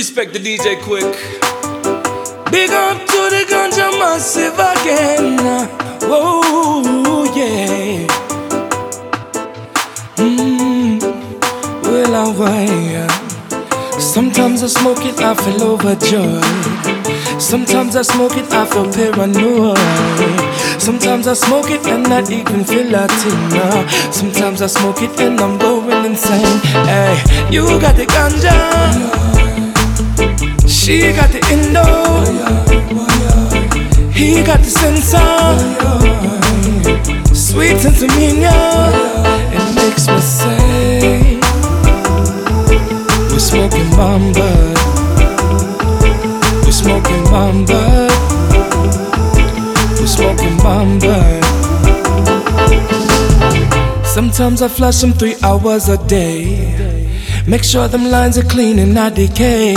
Respect the DJ Quick. Big up to the ganja massive again. Whoa, yeah. Well, I sometimes I smoke it, I feel overjoyed. Sometimes I smoke it, I feel paranoid. Sometimes I smoke it and not even feel Latina. Sometimes I smoke it and I'm going insane. Hey, you got the ganja, she got the Indo, he got the sensor. Sweet sensimilla, it makes me say we're smoking Mamba, we're smoking Mamba, we're smoking Mamba. Sometimes I flash them 3 hours a day. Make sure them lines are clean and not decay.